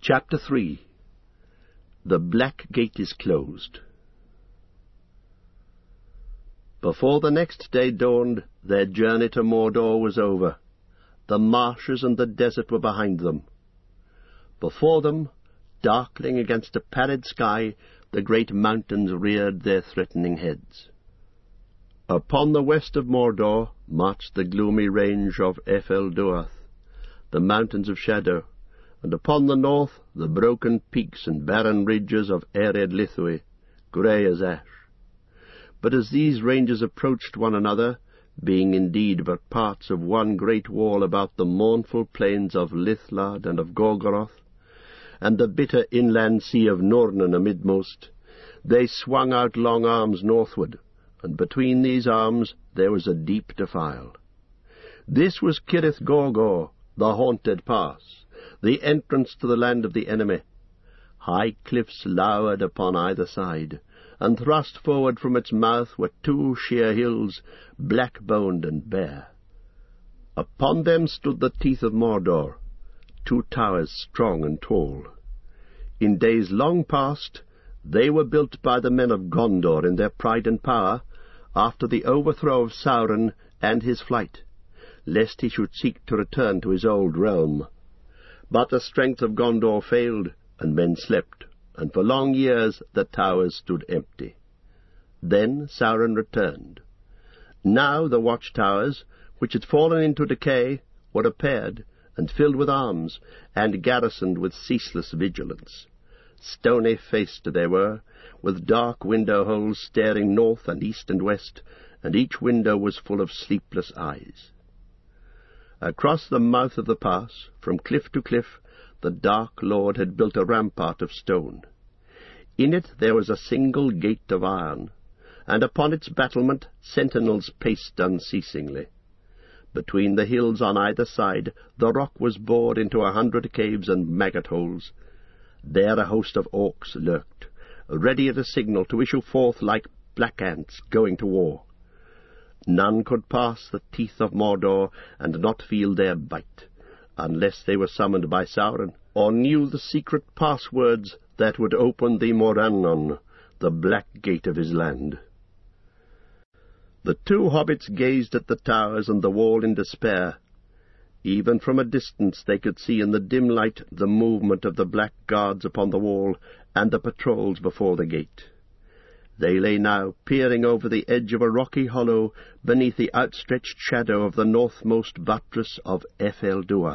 Chapter 3. The Black Gate is Closed. Before the next day dawned, their journey to Mordor was over. The marshes and the desert were behind them. Before them, darkling against a pallid sky, the great mountains reared their threatening heads. Upon the west of Mordor marched the gloomy range of Ephel-Duath, the mountains of shadow, and upon the north the broken peaks and barren ridges of Ered Lithwy, grey as ash. But as these ranges approached one another, being indeed but parts of one great wall about the mournful plains of Lithlad and of Gorgoroth, and the bitter inland sea of Nornen amidmost, they swung out long arms northward, and between these arms there was a deep defile. This was Cirith Gorgor, the haunted pass, the entrance to the land of the enemy. High cliffs lowered upon either side, and thrust forward from its mouth were two sheer hills, black-boned and bare. Upon them stood the teeth of Mordor, two towers strong and tall. In days long past they were built by the men of Gondor in their pride and power, after the overthrow of Sauron and his flight, lest he should seek to return to his old realm. But the strength of Gondor failed, and men slept, and for long years the towers stood empty. Then Sauron returned. Now the watchtowers, which had fallen into decay, were repaired, and filled with arms, and garrisoned with ceaseless vigilance. Stony-faced they were, with dark window-holes staring north and east and west, and each window was full of sleepless eyes. Across the mouth of the pass, from cliff to cliff, the Dark Lord had built a rampart of stone. In it there was a single gate of iron, and upon its battlement sentinels paced unceasingly. Between the hills on either side the rock was bored into 100 caves and maggot-holes. There a host of orcs lurked, ready at a signal to issue forth like black ants going to war. None could pass the teeth of Mordor and not feel their bite, unless they were summoned by Sauron, or knew the secret passwords that would open the Morannon, the black gate of his land. The two hobbits gazed at the towers and the wall in despair. Even from a distance they could see in the dim light the movement of the black guards upon the wall and the patrols before the gate. They lay now peering over the edge of a rocky hollow beneath the outstretched shadow of the northmost buttress of Ephel-Duath.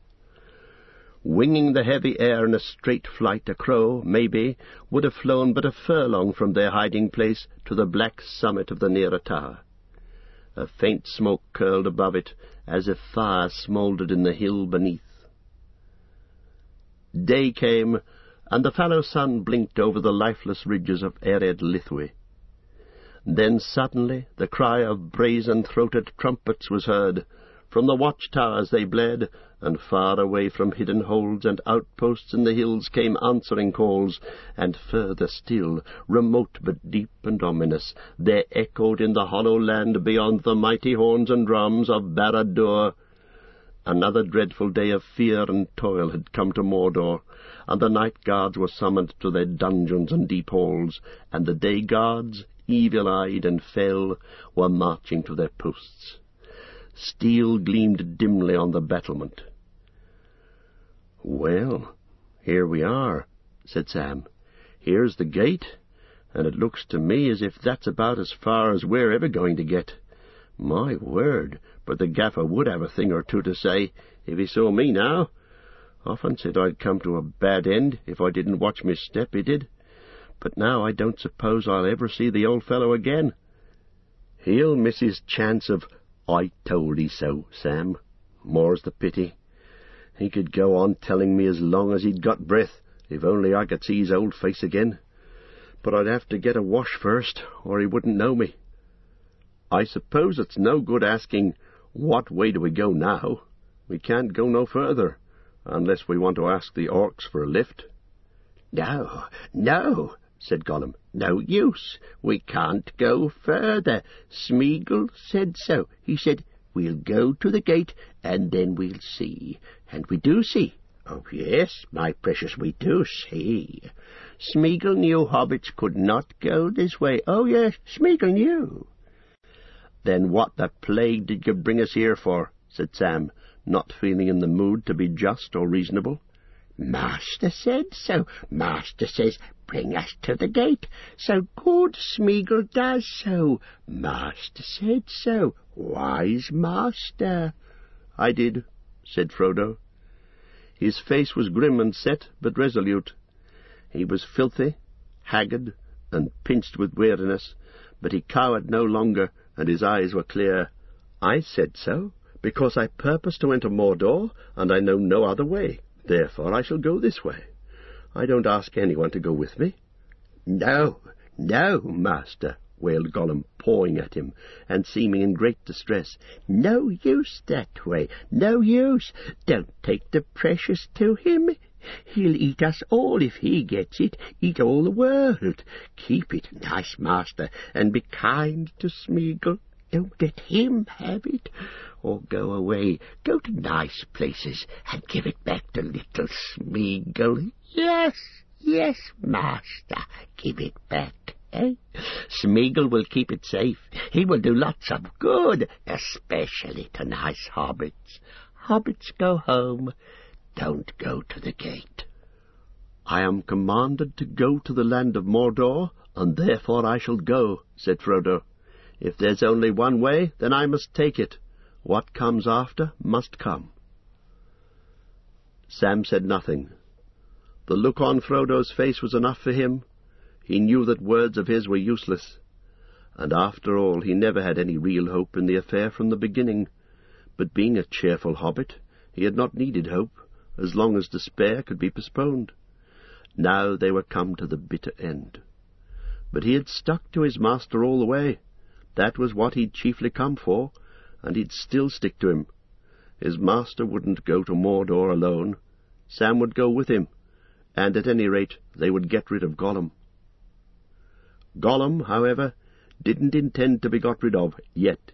Winging the heavy air in a straight flight, a crow, maybe, would have flown but a furlong from their hiding-place to the black summit of the nearer tower. A faint smoke curled above it, as if fire smouldered in the hill beneath. Day came, and the fallow sun blinked over the lifeless ridges of Ered Lithwy. Then suddenly the cry of brazen-throated trumpets was heard. From the watchtowers they bled, and far away from hidden holds and outposts in the hills came answering calls, and further still, remote but deep and ominous, there echoed in the hollow land beyond the mighty horns and drums of Barad-dûr. Another dreadful day of fear and toil had come to Mordor, and the night guards were summoned to their dungeons and deep halls, and the day guards, evil-eyed and fell, were marching to their posts. Steel gleamed dimly on the battlement. "Well, here we are," said Sam. "Here's the gate, and it looks to me as if that's about as far as we're ever going to get. My word, but the gaffer would have a thing or two to say, if he saw me now. Often said I'd come to a bad end if I didn't watch my step, he did. But now I don't suppose I'll ever see the old fellow again. He'll miss his chance of 'I told 'ee so,' Sam. More's the pity. He could go on telling me as long as he'd got breath, if only I could see his old face again. But I'd have to get a wash first, or he wouldn't know me. I suppose it's no good asking, what way do we go now? We can't go no further, unless we want to ask the orcs for a lift." "No, no," said Gollum. "No use. We can't go further. Smeagol said so. He said, 'We'll go to the gate, and then we'll see.' And we do see. "Oh, yes, my precious, we do see. Smeagol knew hobbits could not go this way. Oh, yes, Smeagol knew." "Then what the plague did you bring us here for?" said Sam, not feeling in the mood to be just or reasonable. "Master said so. Master says, bring us to the gate. So good Smeagol does so. Master said so. Wise master." "I did," said Frodo. His face was grim and set, but resolute. He was filthy, haggard, and pinched with weariness, but he cowered no longer, and his eyes were clear. "I said so, because I purpose to enter Mordor, and I know no other way. Therefore I shall go this way. I don't ask anyone to go with me." "No, no, master," wailed Gollum, pawing at him, and seeming in great distress. "No use that way, no use. Don't take the precious to him. He'll eat us all if he gets it, eat all the world. Keep it, nice master, and be kind to Smeagol. Don't let him have it. Or go away, go to nice places, and give it back to little Smeagol. Yes, yes, master, give it back, eh? Smeagol will keep it safe. He will do lots of good, especially to nice hobbits. Hobbits, go home. Don't go to the gate." "I am commanded to go to the land of Mordor, and therefore I shall go," said Frodo. "If there's only one way, then I must take it. What comes after must come." Sam said nothing. The look on Frodo's face was enough for him. He knew that words of his were useless. And after all, he never had any real hope in the affair from the beginning. But being a cheerful hobbit, he had not needed hope, as long as despair could be postponed. Now they were come to the bitter end. But he had stuck to his master all the way. That was what he'd chiefly come for, and he'd still stick to him. His master wouldn't go to Mordor alone. Sam would go with him, and at any rate they would get rid of Gollum. Gollum, however, didn't intend to be got rid of yet.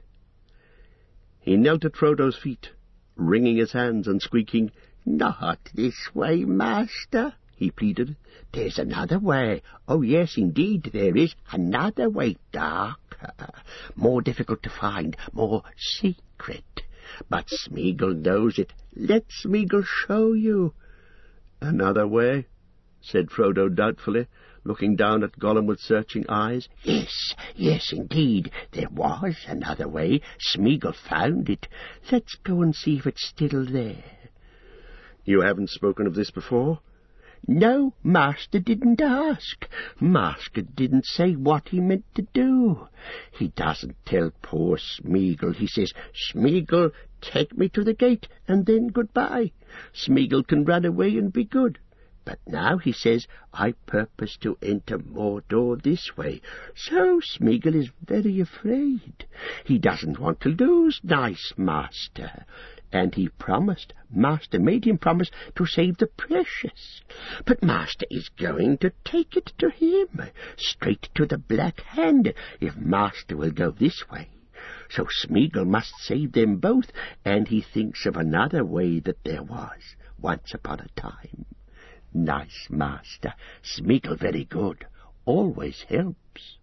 He knelt at Frodo's feet, wringing his hands and squeaking, "Not this way, master," he pleaded. "There's another way. Oh, yes, indeed, there is another way, darker, more difficult to find, more secret. But Smeagol knows it. Let Smeagol show you." "Another way?" said Frodo doubtfully, looking down at Gollum with searching eyes. "Yes, yes, indeed, there was another way. Smeagol found it. Let's go and see if it's still there." "You haven't spoken of this before?" "No, master didn't ask. Master didn't say what he meant to do. He doesn't tell poor Smeagol. He says, 'Smeagol, take me to the gate, and then goodbye. Smeagol can run away and be good.' But now he says, 'I purpose to enter Mordor this way.' So Smeagol is very afraid. He doesn't want to lose nice master. And he promised, master made him promise to save the precious. But master is going to take it to him, straight to the Black Hand, if master will go this way. So Smeagol must save them both, and he thinks of another way that there was, once upon a time. Nice master, Smeagol very good, always helps."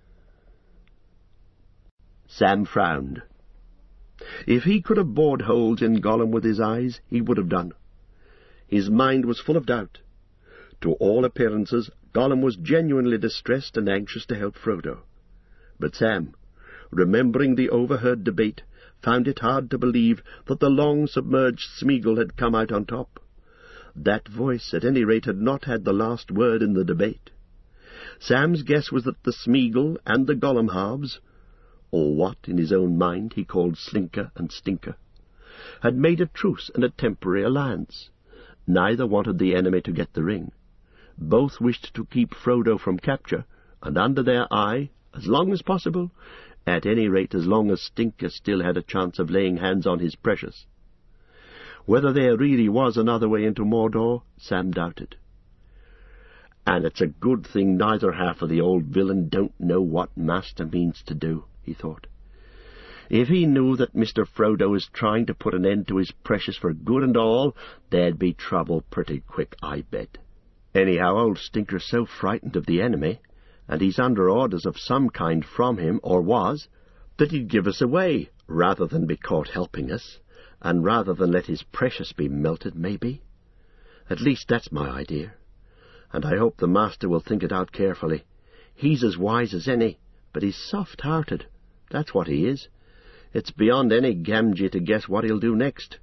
Sam frowned. If he could have bored holes in Gollum with his eyes, he would have done. His mind was full of doubt. To all appearances, Gollum was genuinely distressed and anxious to help Frodo. But Sam, remembering the overheard debate, found it hard to believe that the long-submerged Smeagol had come out on top. That voice, at any rate, had not had the last word in the debate. Sam's guess was that the Smeagol and the Gollum halves, or what in his own mind he called Slinker and Stinker, had made a truce and a temporary alliance. Neither wanted the enemy to get the ring. Both wished to keep Frodo from capture, and under their eye, as long as possible, at any rate as long as Stinker still had a chance of laying hands on his precious. Whether there really was another way into Mordor, Sam doubted. "And it's a good thing neither half of the old villain don't know what master means to do," he thought. If he knew that Mr. Frodo was trying to put an end to his precious for good and all, there'd be trouble pretty quick, I bet. Anyhow, old Stinker's so frightened of the enemy, and he's under orders of some kind from him, or was, that he'd give us away, rather than be caught helping us, and rather than let his precious be melted, maybe. At least that's my idea, and I hope the master will think it out carefully. He's as wise as any, but he's soft-hearted. That's what he is. It's beyond any Gamgee to guess what he'll do next.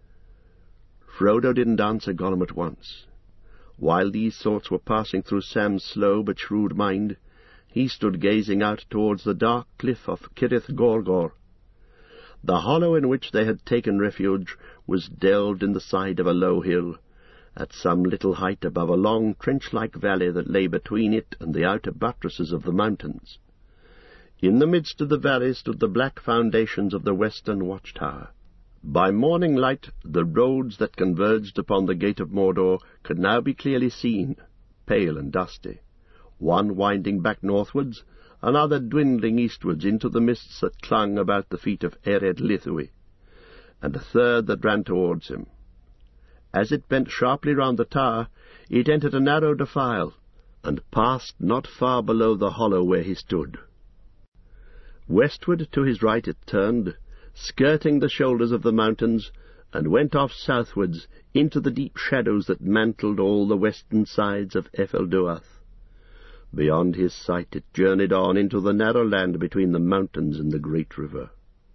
Frodo didn't answer Gollum at once. While these thoughts were passing through Sam's slow but shrewd mind, he stood gazing out towards the dark cliff of Cirith Gorgor. The hollow in which they had taken refuge was delved in the side of a low hill, at some little height above a long trench-like valley that lay between it and the outer buttresses of the mountains. In the midst of the valley stood the black foundations of the western watchtower. By morning light the roads that converged upon the gate of Mordor could now be clearly seen, pale and dusty, one winding back northwards, another dwindling eastwards into the mists that clung about the feet of Ered Luthien, and a third that ran towards him. As it bent sharply round the tower, it entered a narrow defile, and passed not far below the hollow where he stood. Westward to his right it turned, skirting the shoulders of the mountains, and went off southwards into the deep shadows that mantled all the western sides of Efelduath. Beyond his sight it journeyed on into the narrow land between the mountains and the great river.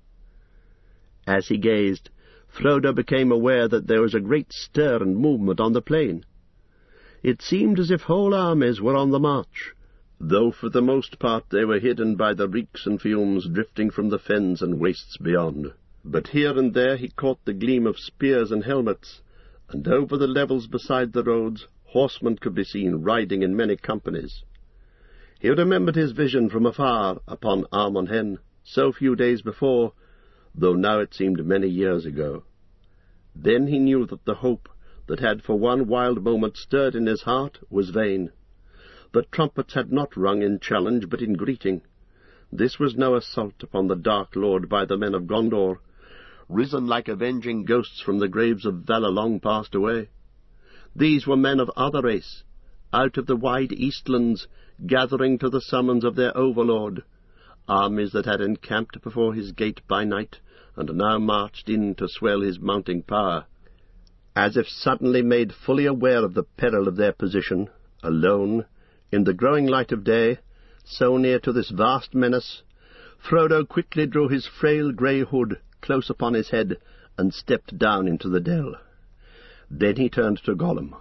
As he gazed, Frodo became aware that there was a great stir and movement on the plain. It seemed as if whole armies were on the march, though for the most part they were hidden by the reeks and fumes drifting from the fens and wastes beyond. But here and there he caught the gleam of spears and helmets, and over the levels beside the roads horsemen could be seen riding in many companies. He remembered his vision from afar upon Amon Hen, so few days before, though now it seemed many years ago. Then he knew that the hope that had for one wild moment stirred in his heart was vain. The trumpets had not rung in challenge, but in greeting. This was no assault upon the Dark Lord by the men of Gondor, risen like avenging ghosts from the graves of valour long passed away. These were men of other race, out of the wide Eastlands, gathering to the summons of their overlord, armies that had encamped before his gate by night, and now marched in to swell his mounting power. As if suddenly made fully aware of the peril of their position, alone, in the growing light of day, so near to this vast menace, Frodo quickly drew his frail grey hood close upon his head and stepped down into the dell. Then he turned to Gollum.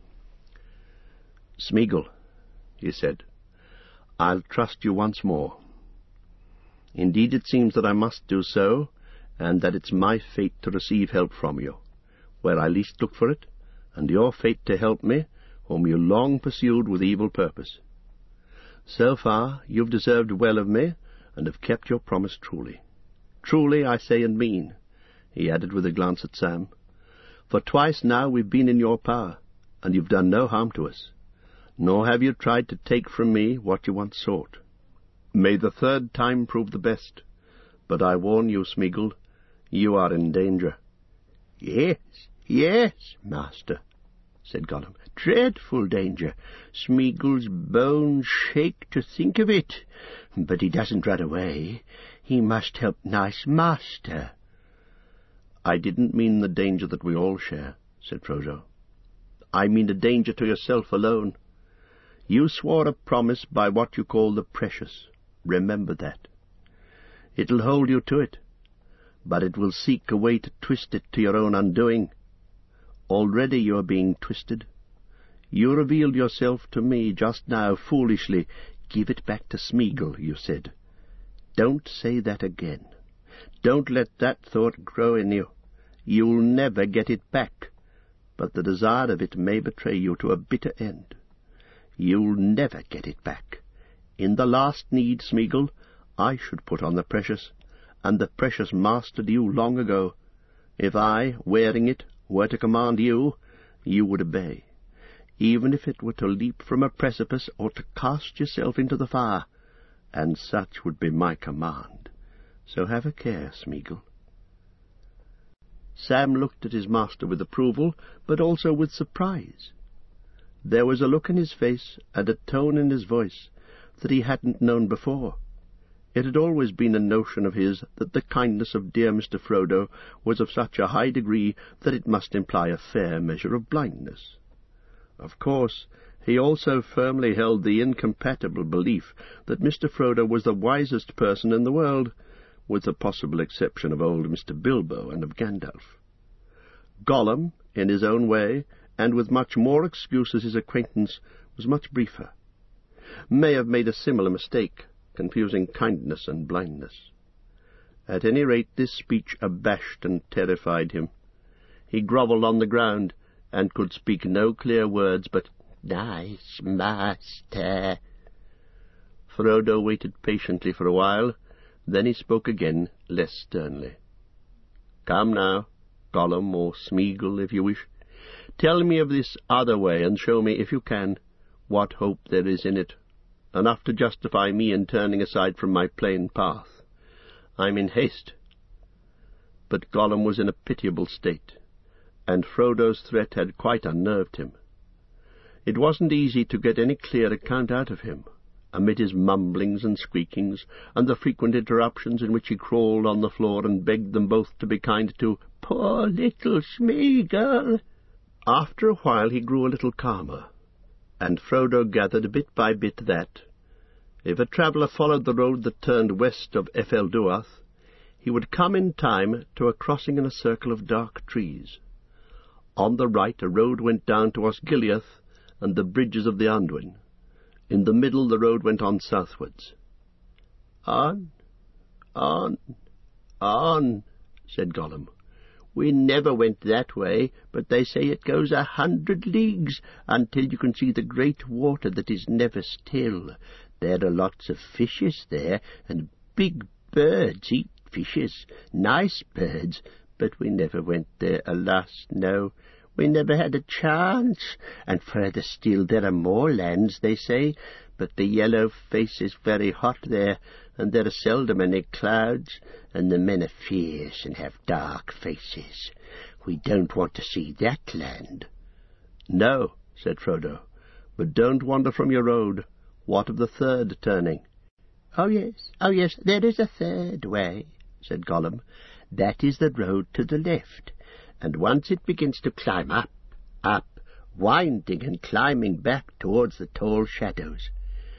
"Smeagol," he said, "I'll trust you once more. Indeed, it seems that I must do so, and that it's my fate to receive help from you, where I least look for it, and your fate to help me, whom you long pursued with evil purpose. So far you've deserved well of me, and have kept your promise truly. Truly, I say and mean," he added with a glance at Sam, "for twice now we've been in your power, and you've done no harm to us, nor have you tried to take from me what you once sought. May the third time prove the best, but I warn you, Smeagol, you are in danger." "Yes, yes, master," said Gollum. "Dreadful danger. Smeagol's bones shake to think of it. But he doesn't run away. He must help nice master." "I didn't mean the danger that we all share," said Frodo. "I mean a danger to yourself alone. You swore a promise by what you call the precious. Remember that. It'll hold you to it, but it will seek a way to twist it to your own undoing. Already you are being twisted. You revealed yourself to me just now foolishly. 'Give it back to Smeagol,' you said. Don't say that again. Don't let that thought grow in you. You'll never get it back, but the desire of it may betray you to a bitter end. You'll never get it back. In the last need, Smeagol, I should put on the precious, and the precious mastered you long ago. If I, wearing it, were to command you, you would obey, even if it were to leap from a precipice or to cast yourself into the fire, and such would be my command. So have a care, Smeagol." Sam looked at his master with approval, but also with surprise. There was a look in his face and a tone in his voice that he hadn't known before. It had always been a notion of his that the kindness of dear Mr. Frodo was of such a high degree that it must imply a fair measure of blindness. Of course, he also firmly held the incompatible belief that Mr. Frodo was the wisest person in the world, with the possible exception of old Mr. Bilbo and of Gandalf. Gollum, in his own way, and with much more excuse as his acquaintance, was much briefer. May have made a similar mistake, confusing kindness and blindness. At any rate, this speech abashed and terrified him. He grovelled on the ground, and could speak no clear words but, "Nice master." Frodo waited patiently for a while, then he spoke again, less sternly. "Come now, Gollum, or Smeagol, if you wish. Tell me of this other way, and show me, if you can, what hope there is in it, enough to justify me in turning aside from my plain path. I'm in haste." But Gollum was in a pitiable state, and Frodo's threat had quite unnerved him. It wasn't easy to get any clear account out of him, amid his mumblings and squeakings, and the frequent interruptions in which he crawled on the floor and begged them both to be kind to "poor little Smeagol." After a while he grew a little calmer, and Frodo gathered bit by bit that, if a traveller followed the road that turned west of Efelduath, he would come in time to a crossing in a circle of dark trees. On the right a road went down to Osgiliath and the bridges of the Anduin. In the middle the road went on southwards. "On, on, on," said Gollum. "We never went that way, but they say it goes 100 leagues until you can see the great water that is never still. There are lots of fishes there, and big birds eat fishes, nice birds, but we never went there, alas, no. We never had a chance, and further still there are more lands, they say, but the yellow face is very hot there, and there are seldom any clouds, and the men are fierce and have dark faces. We don't want to see that land." "No," said Frodo, "but don't wander from your road. What of the third turning?" Oh yes, there is a third way," said Gollum. "That is the road to the left, and once it begins to climb up, winding and climbing back towards the tall shadows.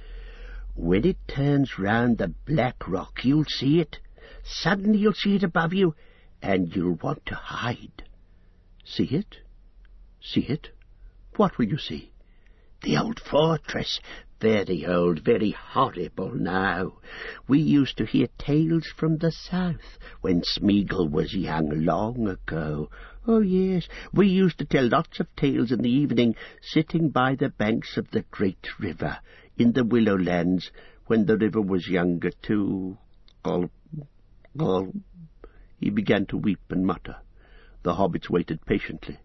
When it turns round the black rock, you'll see it. Suddenly you'll see it above you, and you'll want to hide." "See it? See it? What will you see?" "The old fortress. Very old, very horrible now. We used to hear tales from the south when Smeagol was young, long ago. Oh, yes, we used to tell lots of tales in the evening, sitting by the banks of the great river, in the Willow Lands, when the river was younger too. Gulp, gulp." He began to weep and mutter. The hobbits waited patiently.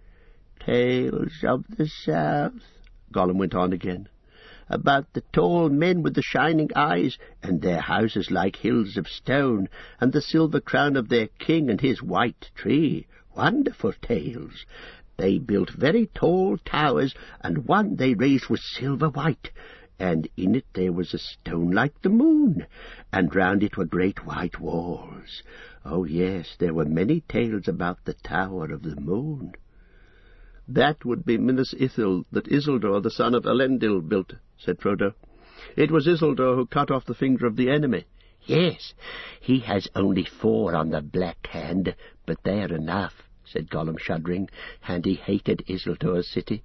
"Tales of the south," Gollum went on again, "about the tall men with the shining eyes, and their houses like hills of stone, and the silver crown of their king and his white tree. Wonderful tales. They built very tall towers, and one they raised was silver white, and in it there was a stone like the moon, and round it were great white walls. Oh, yes, there were many tales about the Tower of the Moon." "That would be Minas Ithil, that Isildur, the son of Elendil, built," said Frodo. "It was Isildur who cut off the finger of the enemy." "Yes, he has only 4 on the black hand, but they're enough," said Gollum, shuddering, "and he hated Isildur's city."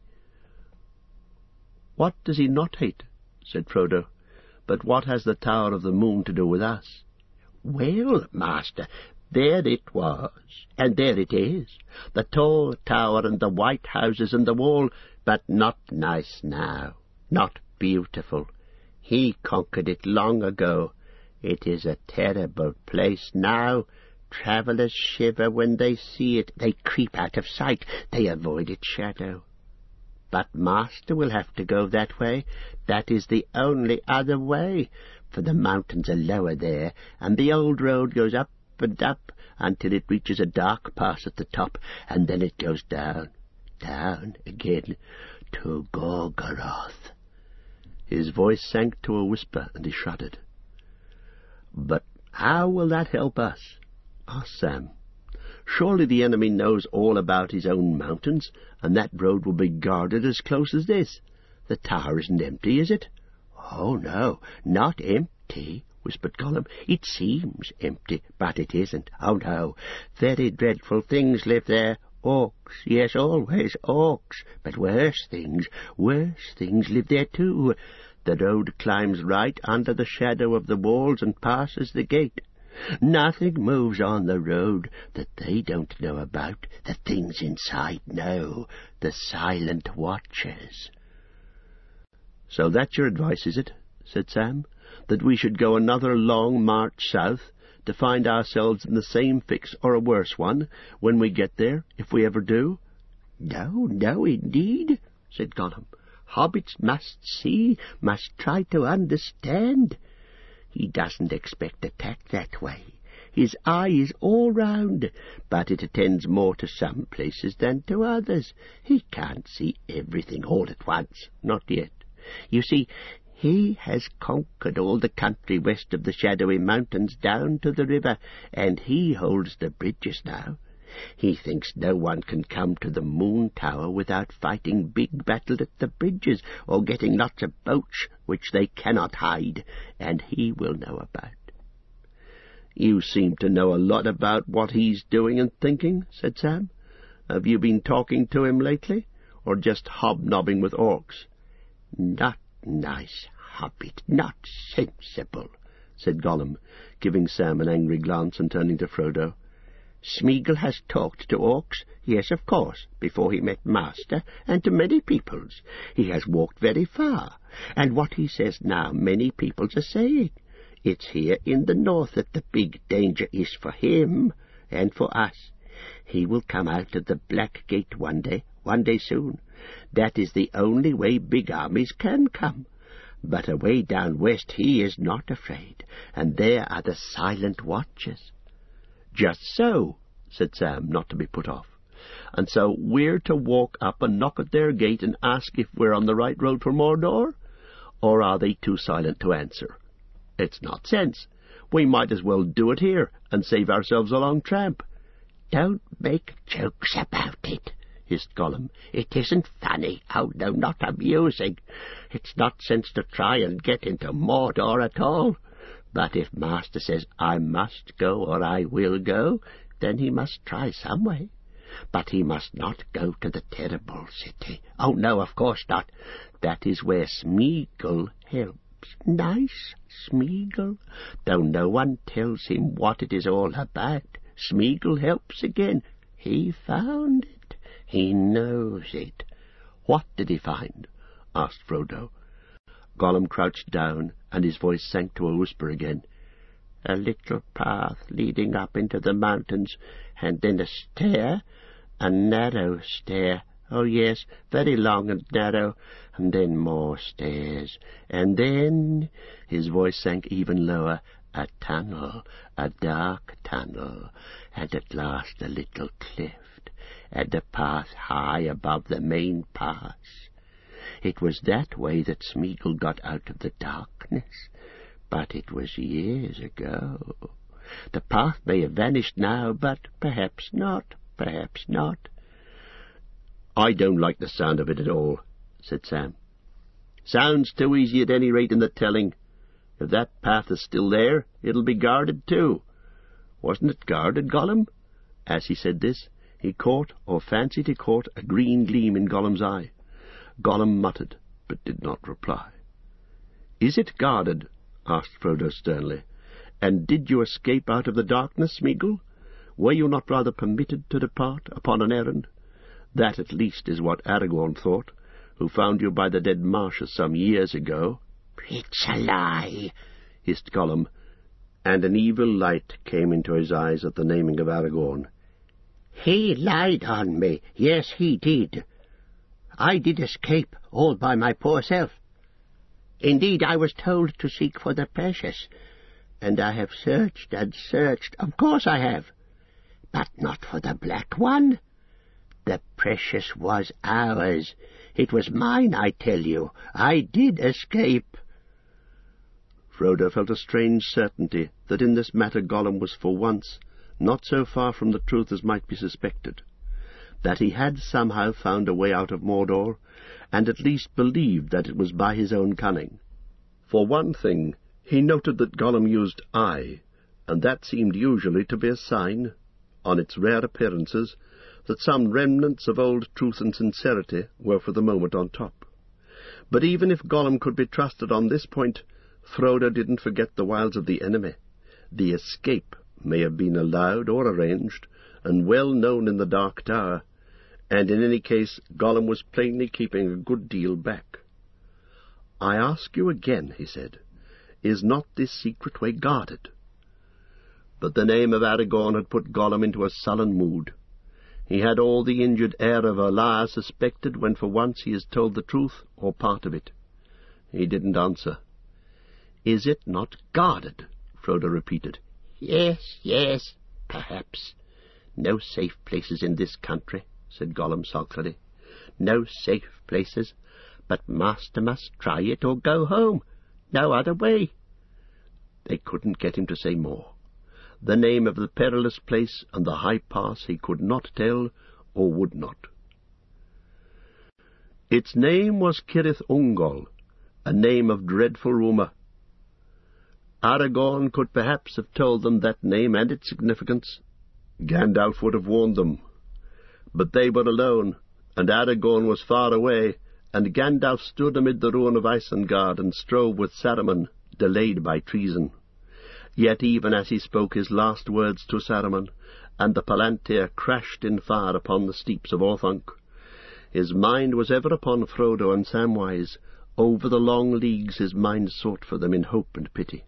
"What does he not hate?" said Frodo. "But what has the Tower of the Moon to do with us?" "Well, master, there it was, and there it is, the tall tower and the white houses and the wall, but not nice now, not beautiful. He conquered it long ago. It is a terrible place now. Travellers shiver when they see it. They creep out of sight. They avoid its shadow. But master will have to go that way. That is the only other way. for the mountains are lower there, and the old road goes up and up until it reaches a dark pass at the top, and then it goes down, down again to Gorgoroth." His voice sank to a whisper, and he shuddered. "But how will that help us?" asked Sam. "Surely the enemy knows all about his own mountains, and that road will be guarded as close as this. The tower isn't empty, is it?" "Oh, no, not empty," whispered Gollum. "It seems empty, but it isn't. Oh, no, very dreadful things live there. Orcs, yes, always orcs, but worse things live there too. The road climbs right under the shadow of the walls and passes the gate. Nothing moves on the road that they don't know about. The things inside know, the silent watchers." "So that's your advice, is it?" said Sam. "That we should go another long march south, to find ourselves in the same fix or a worse one when we get there, if we ever do?" "No, no, indeed," said Gollum. "Hobbits must see, must try to understand. He doesn't expect attack that way. His eye is all round, but it attends more to some places than to others. He can't see everything all at once, not yet. You see, he has conquered all the country west of the Shadowy Mountains down to the river, and he holds the bridges now. He thinks no one can come to the Moon Tower without fighting big battle at the bridges, or getting lots of boats which they cannot hide, and he will know about." "You seem to know a lot about what he's doing and thinking," said Sam. "Have you been talking to him lately, or just hobnobbing with orcs?" "Not nice, Hobbit, not sensible," said Gollum, giving Sam an angry glance and turning to Frodo. "Smeagol has talked to orcs, yes, of course, before he met Master, and to many peoples. He has walked very far, and what he says now many peoples are saying. It's here in the north that the big danger is for him and for us. He will come out of the Black Gate one day soon. That is the only way big armies can come. But away down west he is not afraid, and there are the Silent Watchers." "Just so," said Sam, not to be put off. "And so we're to walk up and knock at their gate and ask if we're on the right road for Mordor? Or are they too silent to answer? It's not sense. We might as well do it here and save ourselves a long tramp." "Don't make jokes about it," hissed Gollum. "It isn't funny. Oh, no, not amusing. It's not sense to try and get into Mordor at all. But if Master says I must go or I will go, then he must try some way. But he must not go to the terrible city. Oh, no, of course not. That is where Smeagol helps. Nice Smeagol, though no one tells him what it is all about. Smeagol helps again. He found it. He knows it." "What did he find?" asked Frodo. Gollum crouched down, and his voice sank to a whisper again. "A little path leading up into the mountains, and then a stair, a narrow stair. Oh, yes, very long and narrow, and then more stairs, and then—" his voice sank even lower, "a tunnel, a dark tunnel, and at last a little cleft, and a path high above the main pass. It was that way that Smeagol got out of the darkness, but it was years ago. The path may have vanished now, but perhaps not, perhaps not." "I don't like the sound of it at all," said Sam. "Sounds too easy at any rate in the telling. If that path is still there, it'll be guarded too. Wasn't it guarded, Gollum?" As he said this, he caught, or fancied he caught, a green gleam in Gollum's eye. Gollum muttered, but did not reply. "Is it guarded?" asked Frodo sternly. "And did you escape out of the darkness, Smeagol? Were you not rather permitted to depart upon an errand? That at least is what Aragorn thought, who found you by the dead marshes some years ago." "It's a lie," hissed Gollum, and an evil light came into his eyes at the naming of Aragorn. "He lied on me. Yes, he did. I did escape, all by my poor self." Indeed, I was told to seek for the precious, and I have searched and searched. Of course I have, but not for the black one. The precious was ours. It was mine, I tell you. I did escape." Frodo felt a strange certainty that in this matter Gollum was for once not so far from the truth as might be suspected, that he had somehow found a way out of Mordor, and at least believed that it was by his own cunning. For one thing, he noted that Gollum used "I," and that seemed usually to be a sign, on its rare appearances, that some remnants of old truth and sincerity were for the moment on top. But even if Gollum could be trusted on this point, Frodo didn't forget the wiles of the enemy. The escape may have been allowed or arranged, and well known in the Dark Tower, and in any case Gollum was plainly keeping a good deal back. "I ask you again," he said, "is not this secret way guarded?" But the name of Aragorn had put Gollum into a sullen mood. He had all the injured air of a liar suspected when for once he is told the truth, or part of it. He didn't answer. "Is it not guarded?" Frodo repeated. "Yes, yes, perhaps. No safe places in this country," said Gollum sulkily. "No safe places, but master must try it or go home. No other way." They couldn't get him to say more. The name of the perilous place and the high pass he could not tell, or would not. Its name was Cirith Ungol, a name of dreadful rumour. Aragorn could perhaps have told them that name and its significance. Gandalf would have warned them. But they were alone, and Aragorn was far away, and Gandalf stood amid the ruin of Isengard and strove with Saruman, delayed by treason. Yet even as he spoke his last words to Saruman, and the Palantir crashed in fire upon the steeps of Orthanc, his mind was ever upon Frodo and Samwise. Over the long leagues his mind sought for them in hope and pity.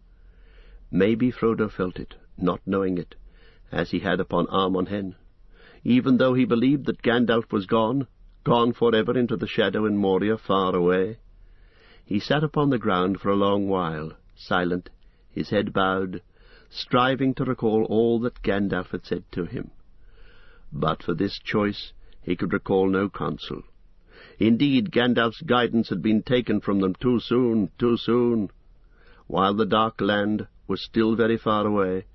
Maybe Frodo felt it, not knowing it, as he had upon Armon Hen, even though he believed that Gandalf was gone forever into the shadow in Moria far away. He sat upon the ground for a long while, silent, his head bowed, striving to recall all that Gandalf had said to him. But for this choice he could recall no counsel. Indeed, Gandalf's guidance had been taken from them too soon, while the Dark Land was still very far away.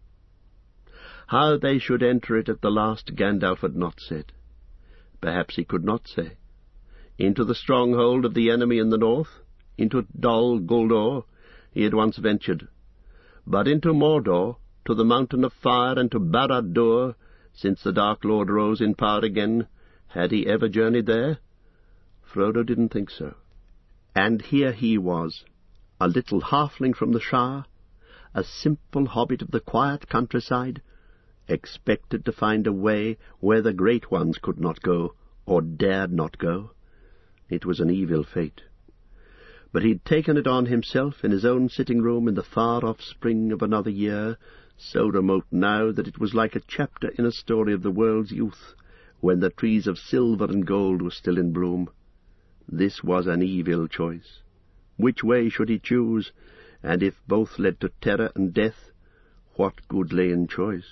How they should enter it at the last Gandalf had not said. Perhaps he could not say. Into the stronghold of the enemy in the north, into Dol Guldur, he had once ventured. But into Mordor, to the Mountain of Fire, and to Barad-dûr, since the Dark Lord rose in power again, had he ever journeyed there? Frodo didn't think so. And here he was, a little halfling from the Shire, a simple hobbit of the quiet countryside, expected to find a way where the great ones could not go, or dared not go. It was an evil fate. But he'd taken it on himself in his own sitting-room in the far-off spring of another year, so remote now that it was like a chapter in a story of the world's youth, when the trees of silver and gold were still in bloom. This was an evil choice. Which way should he choose? And if both led to terror and death, what good lay in choice?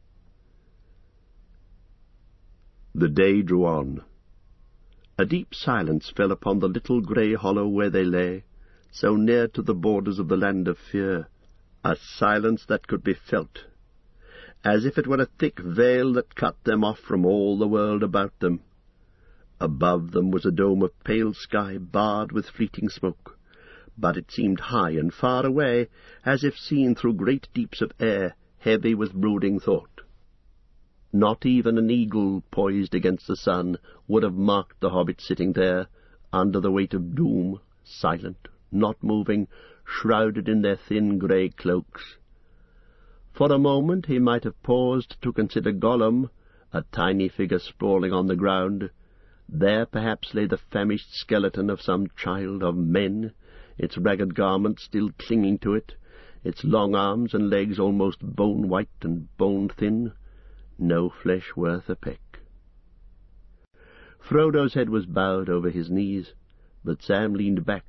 The day drew on. A deep silence fell upon the little grey hollow where they lay, so near to the borders of the land of fear, a silence that could be felt, as if it were a thick veil that cut them off from all the world about them. Above them was a dome of pale sky barred with fleeting smoke, but it seemed high and far away, as if seen through great deeps of air, heavy with brooding thought. Not even an eagle poised against the sun would have marked the hobbits sitting there, under the weight of doom, silent, not moving, shrouded in their thin grey cloaks. For a moment he might have paused to consider Gollum, a tiny figure sprawling on the ground. There perhaps lay the famished skeleton of some child of men, its ragged garments still clinging to it, its long arms and legs almost bone-white and bone-thin, no flesh worth a peck. Frodo's head was bowed over his knees, but Sam leaned back,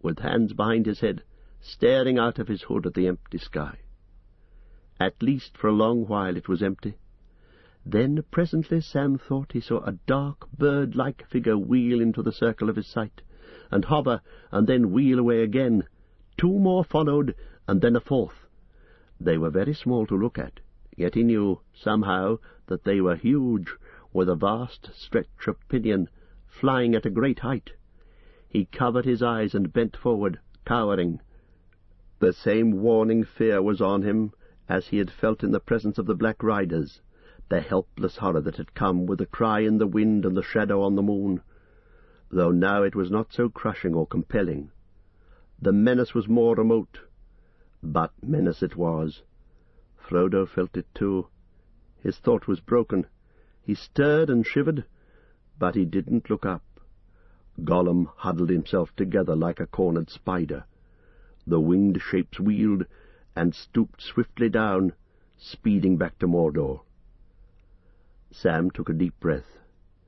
with hands behind his head, staring out of his hood at the empty sky. At least for a long while it was empty. Then presently Sam thought he saw a dark bird-like figure wheel into the circle of his sight, and hover, and then wheel away again. 2 more followed, and then a 4th. They were very small to look at, yet he knew, somehow, that they were huge, with a vast stretch of pinion, flying at a great height. He covered his eyes and bent forward, cowering. The same warning fear was on him as he had felt in the presence of the Black Riders, the helpless horror that had come with the cry in the wind and the shadow on the moon, though now it was not so crushing or compelling. The menace was more remote, but menace it was. Frodo felt it too. His thought was broken. He stirred and shivered, but he didn't look up. Gollum huddled himself together like a cornered spider. The winged shapes wheeled and stooped swiftly down, speeding back to Mordor. Sam took a deep breath.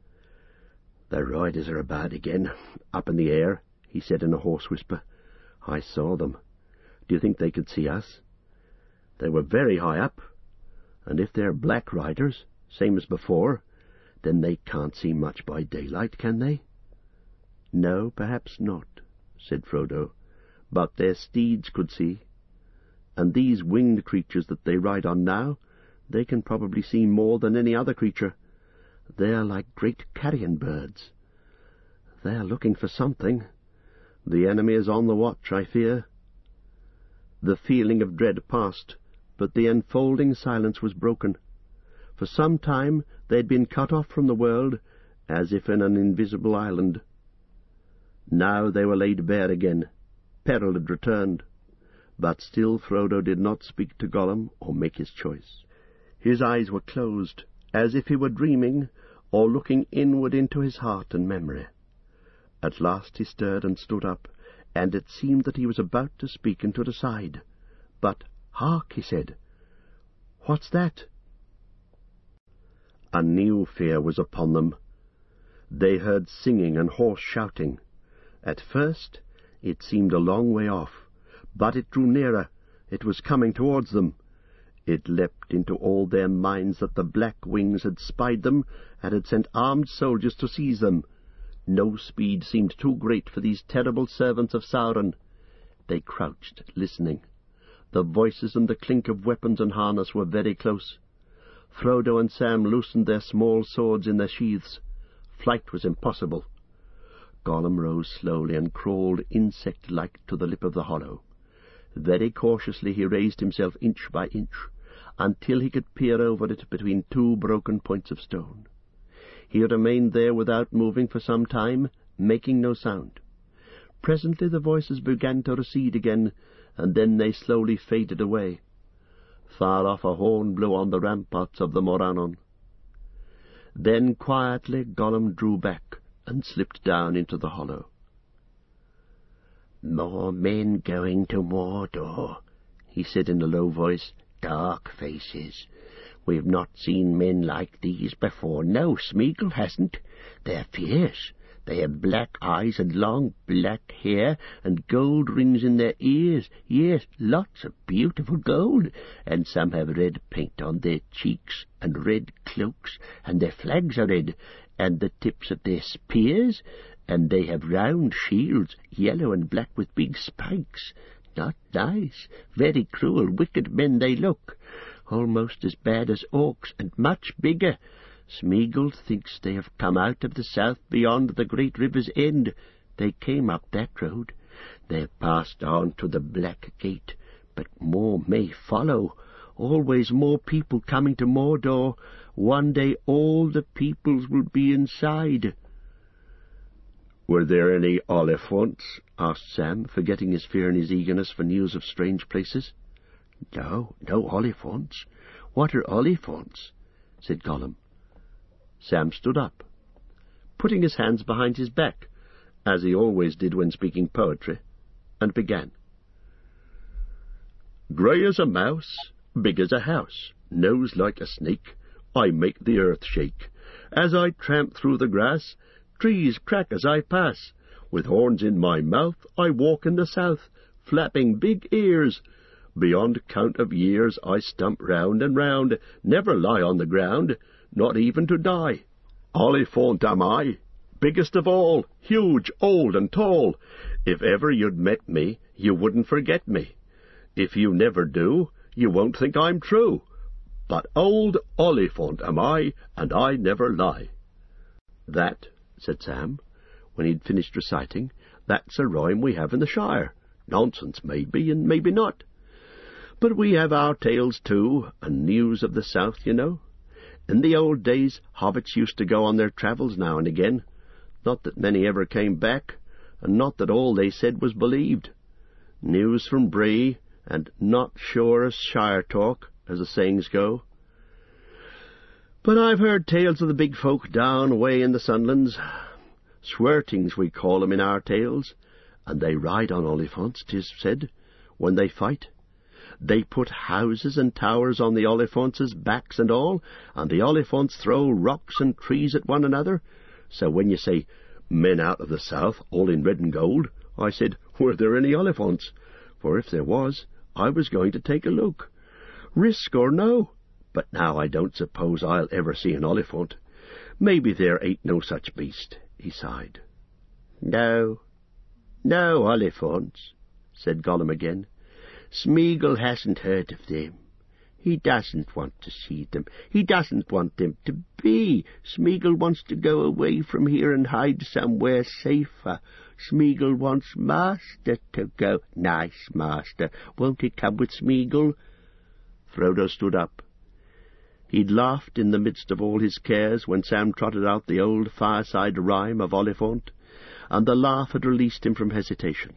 "The riders are about again, up in the air," he said in a hoarse whisper. "I saw them. Do you think they could see us? They were very high up, and if they're Black Riders, same as before, then they can't see much by daylight, can they?" "No, perhaps not," said Frodo, "but their steeds could see. And these winged creatures that they ride on now, they can probably see more than any other creature. They are like great carrion birds. They are looking for something. The enemy is on the watch, I fear." The feeling of dread passed, but the enfolding silence was broken. For some time they had been cut off from the world, as if in an invisible island. Now they were laid bare again. Peril had returned. But still Frodo did not speak to Gollum or make his choice. His eyes were closed, as if he were dreaming, or looking inward into his heart and memory. At last he stirred and stood up, and it seemed that he was about to speak and to aside. "But hark," he said. "What's that?" A new fear was upon them. They heard singing and hoarse shouting. At first it seemed a long way off, but it drew nearer. It was coming towards them. It leapt into all their minds that the Black Wings had spied them and had sent armed soldiers to seize them. No speed seemed too great for these terrible servants of Sauron. They crouched, listening. The voices and the clink of weapons and harness were very close. Frodo and Sam loosened their small swords in their sheaths. Flight was impossible. Gollum rose slowly and crawled insect-like to the lip of the hollow. Very cautiously he raised himself inch by inch, until he could peer over it between 2 broken points of stone. He remained there without moving for some time, making no sound. Presently the voices began to recede again, and then they slowly faded away. Far off a horn blew on the ramparts of the Morannon. Then quietly Gollum drew back and slipped down into the hollow. "More men going to Mordor," he said in a low voice. "Dark faces. We've not seen men like these before. No, Smeagol hasn't. They're fierce. They have black eyes and long black hair and gold rings in their ears. Yes, lots of beautiful gold. And some have red paint on their cheeks and red cloaks, and their flags are red, and the tips of their spears, and they have round shields, yellow and black with big spikes. Not nice. Very cruel, wicked men they look. Almost as bad as orcs, and much bigger. Smeagol thinks they have come out of the south beyond the great river's end. They came up that road. They have passed on to the Black Gate, but more may follow. Always more people coming to Mordor. One day all the peoples will be inside." "Were there any Oliphants?" asked Sam, forgetting his fear in his eagerness for news of strange places. "No Oliphants. What are Oliphants?" said Gollum. Sam stood up, putting his hands behind his back, as he always did when speaking poetry, and began. "Grey as a mouse, big as a house, nose like a snake, I make the earth shake. As I tramp through the grass, trees crack as I pass. With horns in my mouth, I walk in the south, flapping big ears. Beyond count of years, I stump round and round, never lie on the ground, not even to die. Oliphant am I, biggest of all, huge, old, and tall. If ever you'd met me, you wouldn't forget me. If you never do, you won't think I'm true. But old Oliphant am I, and I never lie. That, said Sam, when he'd finished reciting, that's a rhyme we have in the Shire. Nonsense, maybe, and maybe not. But we have our tales, too, and news of the south, you know. In the old days, hobbits used to go on their travels now and again. Not that many ever came back, and not that all they said was believed. News from Bree, and not sure as Shire talk, as the sayings go. But I've heard tales of the big folk down away in the Sunlands. Swirtings we call 'em in our tales, and they ride on Oliphants, 'tis said, when they fight. They put houses and towers on the Oliphants' backs and all, and the Oliphants throw rocks and trees at one another. So when you say, men out of the south, all in red and gold, I said, were there any Oliphants? For if there was, I was going to take a look. Risk or no, but now I don't suppose I'll ever see an Oliphant. Maybe there ain't no such beast, he sighed. No Oliphants, said Gollum again. Smeagol hasn't heard of them. He doesn't want to see them. He doesn't want them to be. Smeagol wants to go away from here and hide somewhere safer. Smeagol wants Master to go. Nice Master. Won't he come with Smeagol? Frodo stood up. He'd laughed in the midst of all his cares when Sam trotted out the old fireside rhyme of Oliphant, and the laugh had released him from hesitation.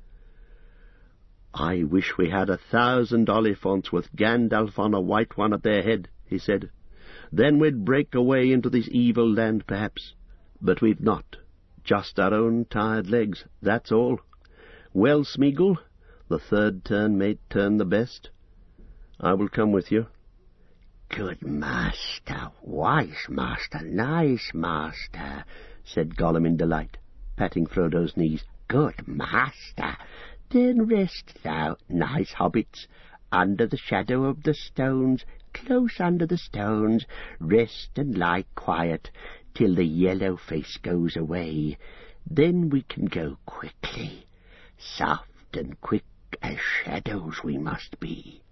I wish we had 1,000 Oliphants with Gandalf on a white one at their head, he said. Then we'd break away into this evil land, perhaps. But we've not. Just our own tired legs, that's all. Well, Smeagol, the third turn may turn the best. I will come with you. Good master, wise master, nice master, said Gollum in delight, patting Frodo's knees. Good master. Then rest thou, nice hobbits, under the shadow of the stones, close under the stones. Rest and lie quiet till the yellow face goes away. Then we can go quickly. Soft and quick as shadows we must be.